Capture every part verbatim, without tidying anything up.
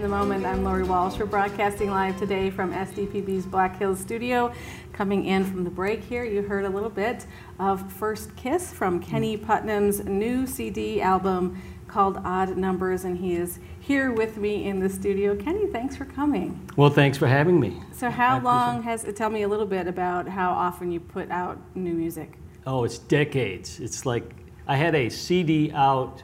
the Moment. I'm Lori Walsh. We're broadcasting live today from S D P B's Black Hills studio. Coming in from the break here, you heard a little bit of First Kiss from Kenny Putnam's new C D album called Odd Numbers, and he is here with me in the studio. Kenny, thanks for coming. Well, thanks for having me. So how long has, tell me a little bit about how often you put out new music. Oh, it's decades. It's like, I had a C D out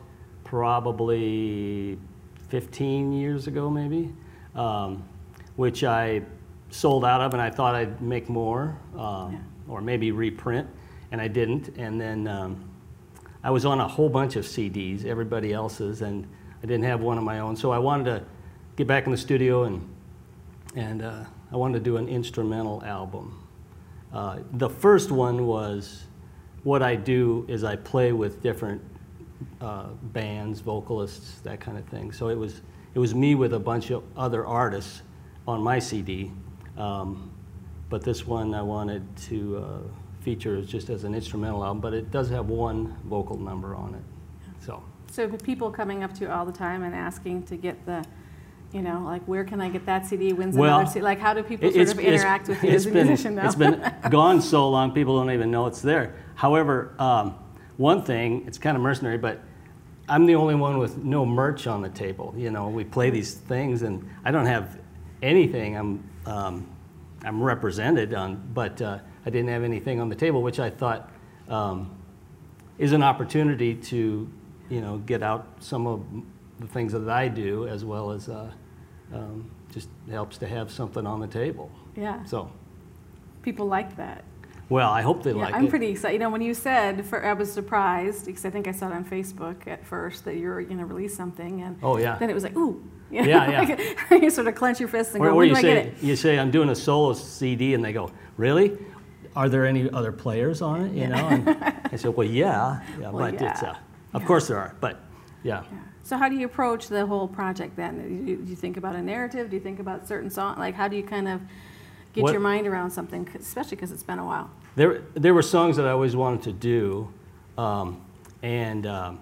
probably fifteen years ago maybe, um, which I sold out of, and I thought I'd make more, uh, yeah. or maybe reprint, and I didn't. And then um, I was on a whole bunch of C Ds, everybody else's, and I didn't have one of my own. So I wanted to get back in the studio, and, and uh, I wanted to do an instrumental album. Uh, the first one was, what I do is I play with different uh, bands, vocalists, that kind of thing. So it was, it was me with a bunch of other artists on my C D. Um, but this one I wanted to uh, feature just as an instrumental album, but it does have one vocal number on it. So. So people coming up to you all the time and asking to get the, you know, like, where can I get that C D? When's well, another C D? Like, how do people sort of interact with you as a been, musician now? It's been gone so long, people don't even know it's there. However, um, one thing, it's kind of mercenary, but I'm the only one with no merch on the table. You know, we play these things, and I don't have anything. I'm, um, I'm represented on, but uh, I didn't have anything on the table, which I thought um, is an opportunity to, you know, get out some of the things that I do, as well as uh, um, just helps to have something on the table. Yeah. So. People like that. Well, I hope they yeah, like I'm it. I'm pretty excited. You know, when you said, for, I was surprised, because I think I saw it on Facebook at first, that you were going to release something, and oh, yeah. then it was like, ooh. You know, yeah, yeah. You sort of clench your fists and or, go, or when you do I say, get it? You say, I'm doing a solo C D, and they go, really? Are there any other players on it? You yeah. know? And I said, well, yeah. yeah well, but yeah. It's, uh, of yeah. course there are, but yeah. yeah. So how do you approach the whole project then? Do you, do you think about a narrative? Do you think about certain songs? Like, how do you kind of get what, your mind around something, especially because it's been a while? There, there were songs that I always wanted to do, um, and um,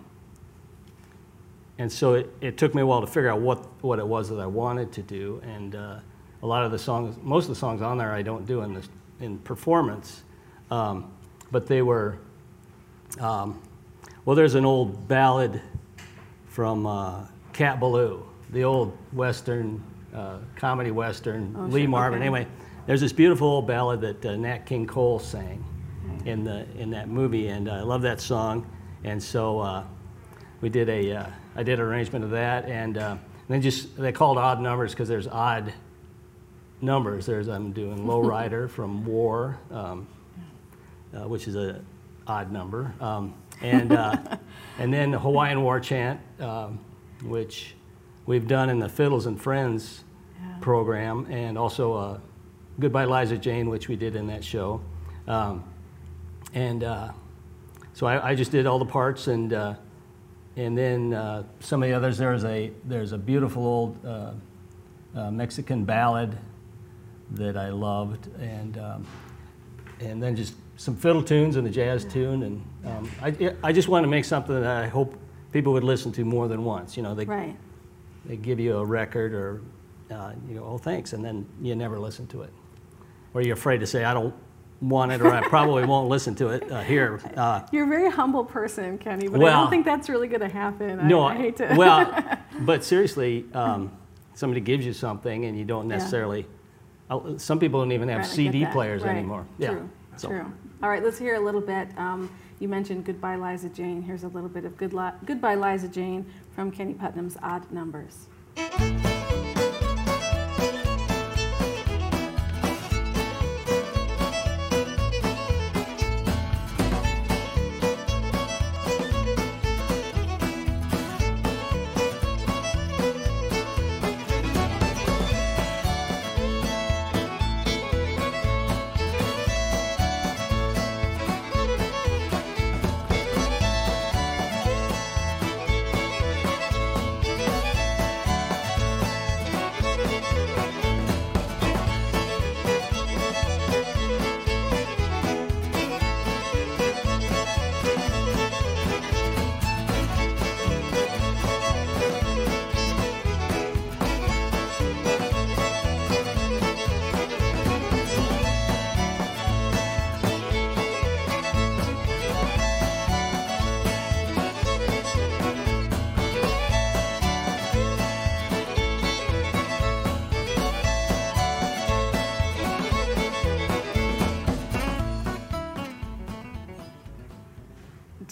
and so it, it took me a while to figure out what, what it was that I wanted to do, and uh, a lot of the songs, most of the songs on there I don't do in, this, in performance, um, but they were, um, well, there's an old ballad from uh, Cat Ballou, the old Western, uh, comedy Western, oh, Lee sure. Marvin, okay. anyway. There's this beautiful old ballad that uh, Nat King Cole sang in the in that movie, and uh, I love that song. And so uh, we did a uh, I did an arrangement of that, and, uh, and then just they called odd numbers because there's odd numbers. There's I'm doing Lowrider from War, um, uh, which is a odd number, um, and uh, and then the Hawaiian War Chant, um, which we've done in the Fiddles and Friends yeah. program, and also. Uh, Goodbye Liza Jane, which we did in that show. Um, and uh, so I, I just did all the parts, and uh, and then uh, some of the others, there's a, there's a beautiful old uh, uh, Mexican ballad that I loved, and, um, and then just some fiddle tunes and a jazz tune. And um, I, I just wanted to make something that I hope people would listen to more than once. You know, they, right. they give you a record, or uh, you go, oh, thanks, and then you never listen to it. Or you're afraid to say, I don't want it, or I probably won't listen to it uh, here. Uh, you're a very humble person, Kenny, but well, I don't think that's really going to happen. No, I, I hate to. well, but seriously, um, somebody gives you something and you don't necessarily, yeah. uh, some people don't even have right, C D that. players right. anymore. True, yeah. so. true. All right, let's hear a little bit. Um, you mentioned Goodbye Liza Jane. Here's a little bit of Good Li Goodbye Liza Jane from Kenny Putnam's Odd Numbers.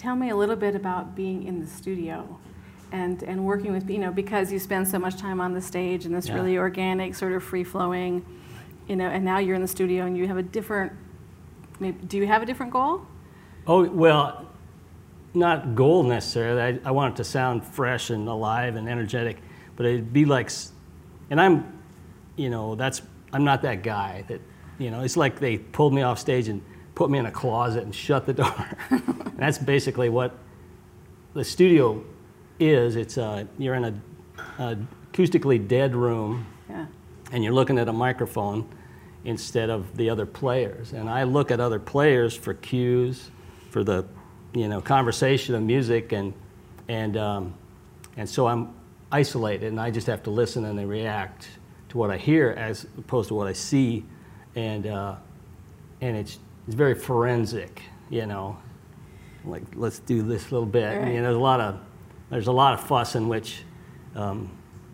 tell me a little bit about being in the studio and, and working with, you know, because you spend so much time on the stage and this Yeah. really organic, sort of free-flowing, you know, and now you're in the studio and you have a different, maybe, do you have a different goal? Oh, well, not goal necessarily. I, I want it to sound fresh and alive and energetic, but it'd be like, s- and I'm, you know, that's, I'm not that guy that, you know, it's like they pulled me off stage and put me in a closet and shut the door. And that's basically what the studio is. It's uh, you're in a, a acoustically dead room, Yeah. and you're looking at a microphone instead of the other players. And I look at other players for cues, for the, you know, conversation of music, and and um, and so I'm isolated, and I just have to listen and then react to what I hear as opposed to what I see, and uh, and it's it's very forensic, you know. Like, let's do this little bit. Right. I mean, there's a lot of there's a lot of fuss in which, um,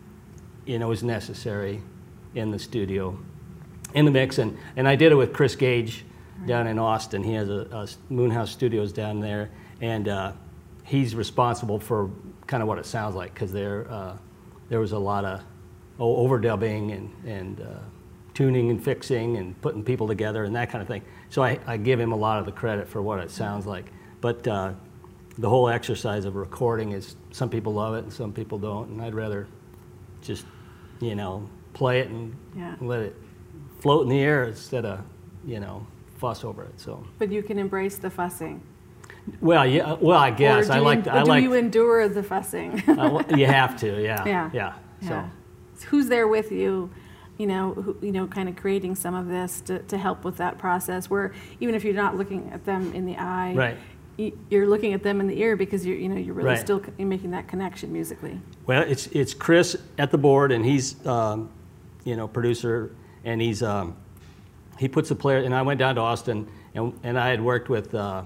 you know, is necessary in the studio, in the mix, and and I did it with Chris Gage down in Austin. He has a, a Moonhouse Studios down there, and uh, he's responsible for kind of what it sounds like, because there uh, there was a lot of oh, overdubbing and and uh, tuning and fixing and putting people together and that kind of thing. So I, I give him a lot of the credit for what it sounds like. But uh, the whole exercise of recording is, some people love it and some people don't, and I'd rather just, you know, play it and Yeah. let it float in the air instead of, you know, fuss over it. So, But you can embrace the fussing. well, yeah, well, I guess or do I you, like. or I do like. you endure the fussing? uh, well, you have to, yeah, Yeah. yeah. So, Yeah. Who's there with you, you know, who, you know, kind of creating some of this to, to help with that process, where even if you're not looking at them in the eye, right. y- you're looking at them in the ear, because you're, you know, you're really Right. still c- making that connection musically. Well, it's it's Chris at the board, and he's, um, you know, producer, and he's um, he puts the player. And I went down to Austin, and and I had worked with uh,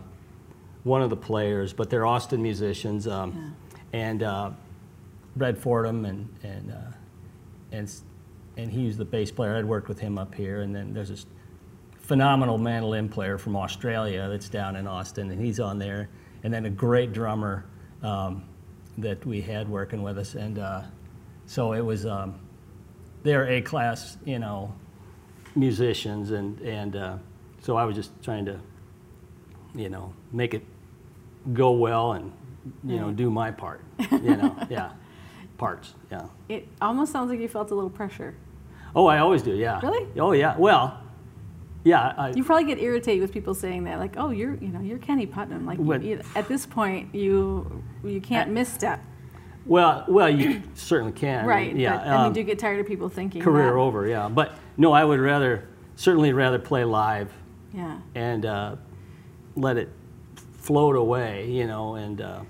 one of the players, but they're Austin musicians, um, Yeah. and uh, Red Fordham, and and uh, and s- and he was the bass player. I'd worked with him up here, and then there's this phenomenal mandolin player from Australia that's down in Austin, and he's on there, and then a great drummer um, that we had working with us, and uh, so it was um, they're A-class, you know, musicians, and and uh, so I was just trying to, you know, make it go well, and you know, Right. do my part, you know, yeah, parts, yeah. It almost sounds like you felt a little pressure. Oh, I always do, yeah. Really? Oh, yeah. Well, yeah. I, You probably get irritated with people saying that, like, "Oh, you're, you know, you're Kenny Putnam." Like, you, What- you, at this point, you you can't I- misstep, well, well, you certainly can. right? Yeah. But, I mean, um, do you get tired of people thinking career that? over, yeah. But no, I would rather, certainly rather play live Yeah. and uh, let it float away, you know, and uh,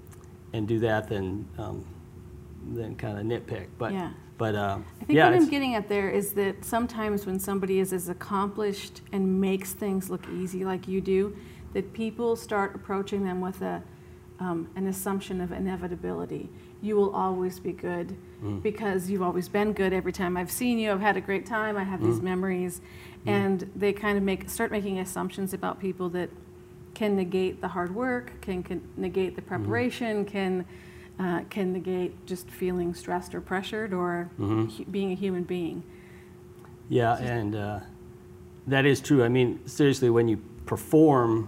and do that than um, than kind of nitpick. But Yeah. but uh, I think yeah, what I'm it's- getting at there is that sometimes when somebody is as accomplished and makes things look easy like you do, that people start approaching them with a um, an assumption of inevitability. You will always be good Mm. because you've always been good. Every time I've seen you, I've had a great time. I have these Mm. memories, and they kind of make start making assumptions about people that can negate the hard work, can, can negate the Mm-hmm. preparation, can uh, can negate just feeling stressed or pressured, or Mhm. hu- being a human being. Yeah, and uh, that is true. I mean, seriously, when you perform,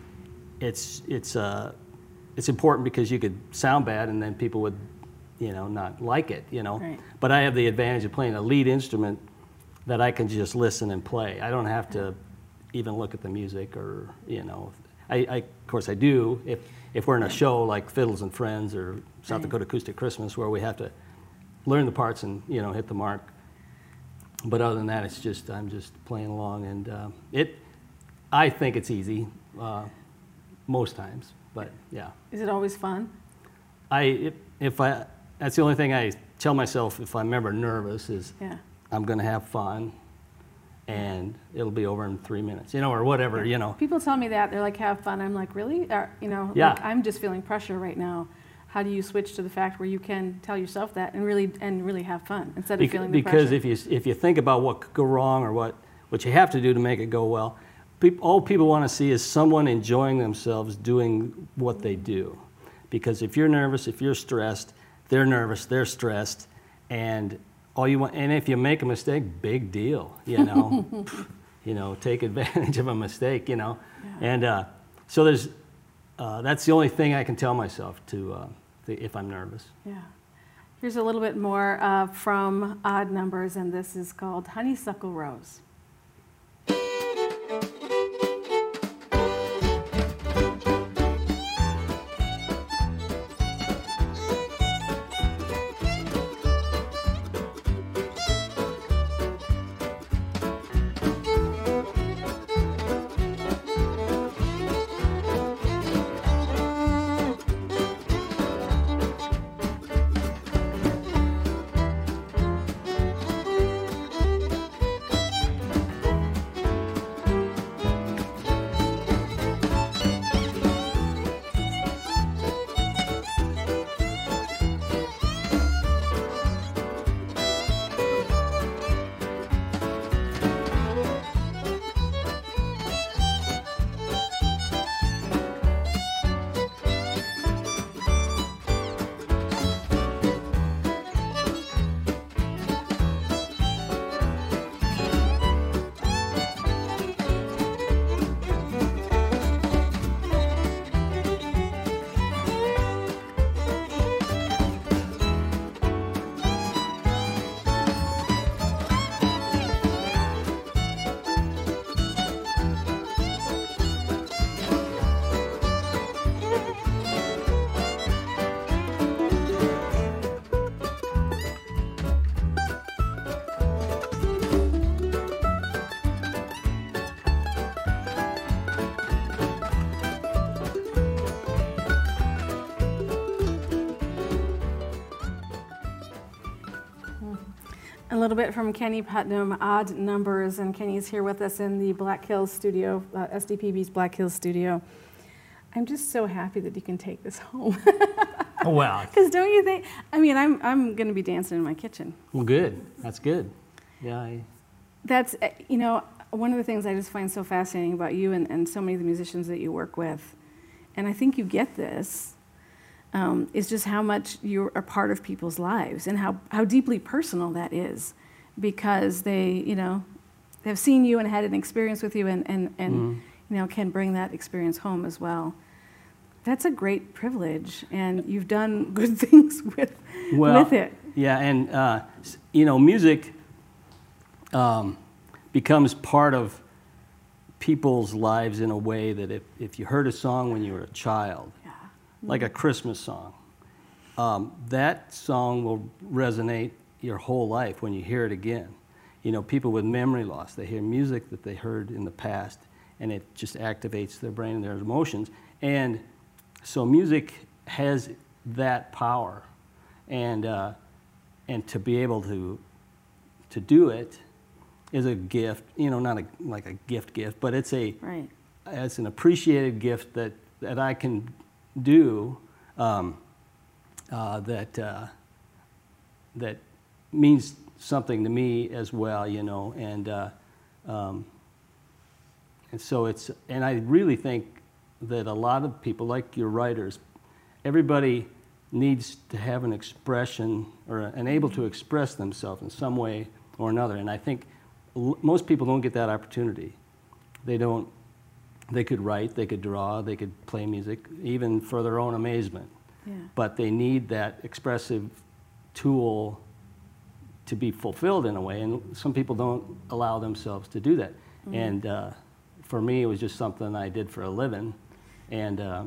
it's it's uh, it's important because you could sound bad, and then people would, you know, not like it. You know. Right. But I have the advantage of playing a lead instrument that I can just listen and play. I don't have to even look at the music, or you know, I, I of course I do if if we're in a show like Fiddles and Friends or South Right. Dakota Acoustic Christmas, where we have to learn the parts and, you know, hit the mark. But other than that, it's just, I'm just playing along, and uh, it, I think it's easy uh, most times, but yeah. Is it always fun? I, if, if I, that's the only thing I tell myself if I'm ever nervous is Yeah. I'm gonna have fun, and it'll be over in three minutes, you know, or whatever, you know. People tell me that, they're like, have fun. I'm like, really? Or, you know, Yeah. like, I'm just feeling pressure right now. How do you switch to the fact where you can tell yourself that and really and really have fun instead of Bec- feeling the because pressure? if you if you think about what could go wrong or what what you have to do to make it go well, peop, all people want to see is someone enjoying themselves doing what they do. Because if you're nervous, if you're stressed, they're nervous, they're stressed, and all you want, and if you make a mistake, big deal, you know, you know, take advantage of a mistake, you know, yeah. and uh, so there's, uh, that's the only thing I can tell myself to, uh, if I'm nervous. Yeah. Here's a little bit more uh, from Odd Numbers, and this is called Honeysuckle Rose. A little bit from Kenny Putnam, Odd Numbers, and Kenny's here with us in the Black Hills studio, uh, S D P B's Black Hills studio. I'm just so happy that you can take this home. Oh, wow. Because don't you think, I mean, I'm, I'm going to be dancing in my kitchen. Well, good. That's good. Yeah. I... That's, you know, one of the things I just find so fascinating about you and, and so many of the musicians that you work with, and I think you get this, Um, is just how much you're a part of people's lives and how, how deeply personal that is, because they, you know, have seen you and had an experience with you and, and, and mm. you know, can bring that experience home as well. That's a great privilege, and you've done good things with, well, with it. Yeah, and, uh, you know, music um, becomes part of people's lives in a way that if, if you heard a song when you were a child, like a Christmas song, um, that song will resonate your whole life when you hear it again. You know, people with memory loss, they hear music that they heard in the past, and it just activates their brain and their emotions. And so music has that power, and uh, and to be able to to do it is a gift. You know, not a, like a gift gift, but it's a right. it's an appreciated gift that that I can do um, uh, that uh, that means something to me as well, you know, and uh, um, and so it's, and I really think that a lot of people, like your writers, everybody needs to have an expression or an able to express themselves in some way or another, and I think l most people don't get that opportunity. They don't. They could write, they could draw, they could play music, even for their own amazement. Yeah. But they need that expressive tool to be fulfilled in a way, and some people don't allow themselves to do that. Mm-hmm. And uh, for me, it was just something I did for a living, and uh,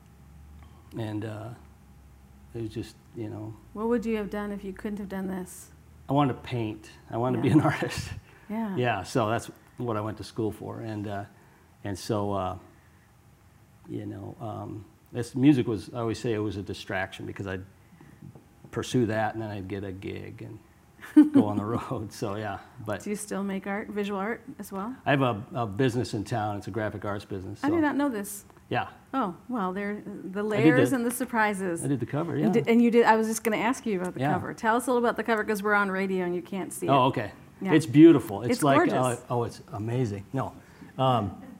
and uh, it was just, you know. What would you have done if you couldn't have done this? I wanted to paint. I wanted yeah. to be an artist. Yeah. Yeah. So that's what I went to school for, and. Uh, And so, uh, you know, um, this music was, I always say it was a distraction, because I'd pursue that and then I'd get a gig and go on the road. So, yeah. But do you still make art, visual art as well? I have a, a business in town. It's a graphic arts business. So. I did not know this. Yeah. Oh, well, there the layers the, and the surprises. I did the cover, yeah. And, did, and you did, I was just going to ask you about the yeah. cover. Tell us a little about the cover, because we're on radio and you can't see oh, it. Oh, okay. Yeah. It's beautiful. It's, it's like, gorgeous. Uh, oh, it's amazing. No. Um,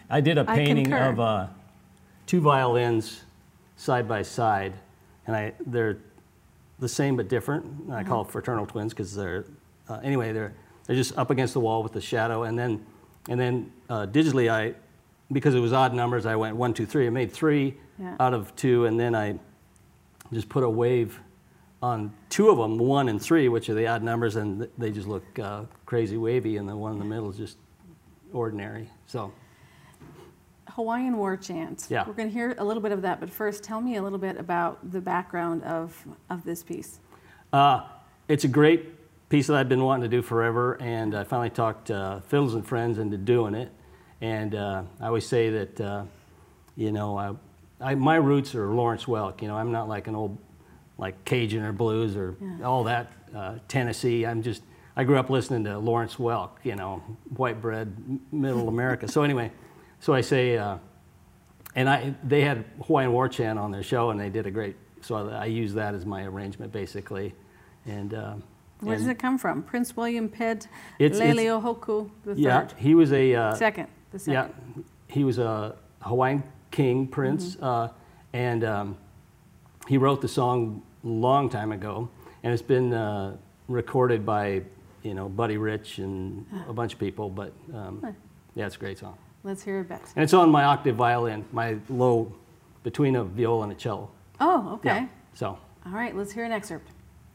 I did a I painting concur. of uh, two violins side by side, and I they're the same but different. And I call it fraternal twins because they're uh, anyway they're they're just up against the wall with the shadow, and then and then uh, digitally I because it was odd numbers I went one two three. I made three Yeah. out of two, and then I just put a wave on two of them, one and three, which are the odd numbers, and th- they just look uh, crazy wavy, and the one in the middle is just ordinary. So. Hawaiian War Chant. Yeah. We're going to hear a little bit of that, but first tell me a little bit about the background of, of this piece. Uh, it's a great piece that I've been wanting to do forever, and I finally talked uh, Fiddles and Friends into doing it. And uh, I always say that, uh, you know, I, I, my roots are Lawrence Welk. You know, I'm not like an old, like Cajun or blues or Yeah. all that uh, Tennessee. I'm just, I grew up listening to Lawrence Welk, you know, white bread, m- middle America. So anyway, so I say, uh, and I, they had Hawaiian War Chant on their show, and they did a great, so I, I use that as my arrangement, basically. And uh, Where and does it come from? Prince William Pitt It's- it's- Leleohoku the third. Yeah, he was a, uh, Second. The yeah, second. he was a Hawaiian king, prince, Mm-hmm. uh, and um, he wrote the song a long time ago, and it's been uh, recorded by, you know, Buddy Rich and a bunch of people, but um, Huh. yeah, it's a great song. Let's hear it, Bex. And it's on my octave violin, my low, between a viola and a cello. Oh, okay. Yeah, so. All right, let's hear an excerpt.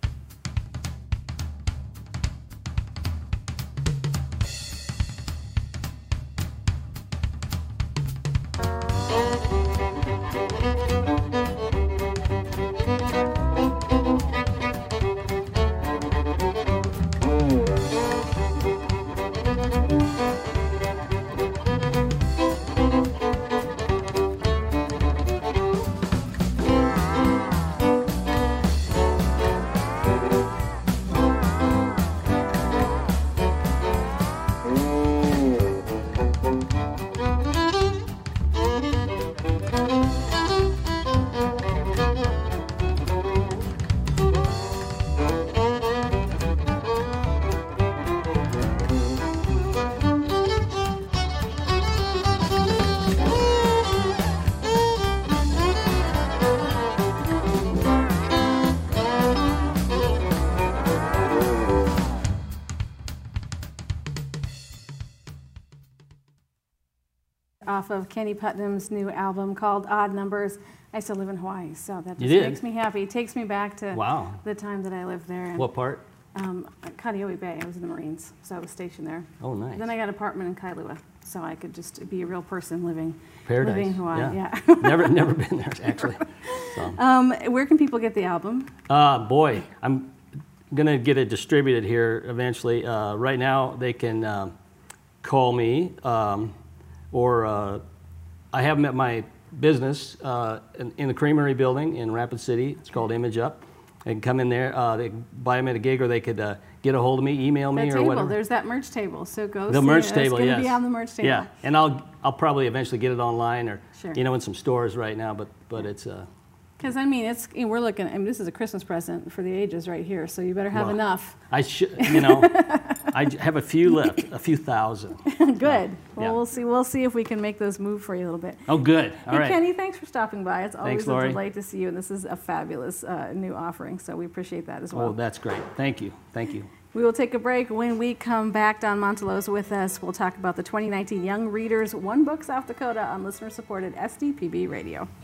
Off of Kenny Putnam's new album called Odd Numbers. I still live in Hawaii, so that You just did? makes me happy. It takes me back to Wow. the time that I lived there. And, What part? Um, at Kaneohe Bay. I was in the Marines, so I was stationed there. Oh, nice. Then I got an apartment in Kailua, so I could just be a real person living, Paradise. living in Hawaii. Yeah. Yeah. never, never been there, actually. So. um, where can people get the album? Uh, boy, I'm gonna get it distributed here eventually. Uh, right now, they can um, call me, um, or uh, I have them at my business uh, in, in the Creamery building in Rapid City. It's called Image Up. They can come in there. Uh, they can buy them at a gig, or they could uh, get a hold of me, email me, That or table, whatever. there's that merch table, so go The see merch it. table, It's yes. going to be on the merch table. Yeah, and I'll I'll probably eventually get it online, or Sure. you know, in some stores right now. But but it's uh, Because, I mean, it's we're looking, I mean, this is a Christmas present for the ages right here, so you better have Well, enough. I should, you know, I j- have a few left, a few thousand. Good. Well, Yeah. we'll see. We'll see if we can make those move for you a little bit. Oh, good. All Hey, right. Kenny, thanks for stopping by. It's always Thanks, a Lori. delight to see you, and this is a fabulous uh, new offering, so we appreciate that as well. Oh, that's great. Thank you. Thank you. We will take a break. When we come back, Don Montelo's with us. We'll talk about the twenty nineteen Young Readers One Book South Dakota on listener-supported S D P B Radio.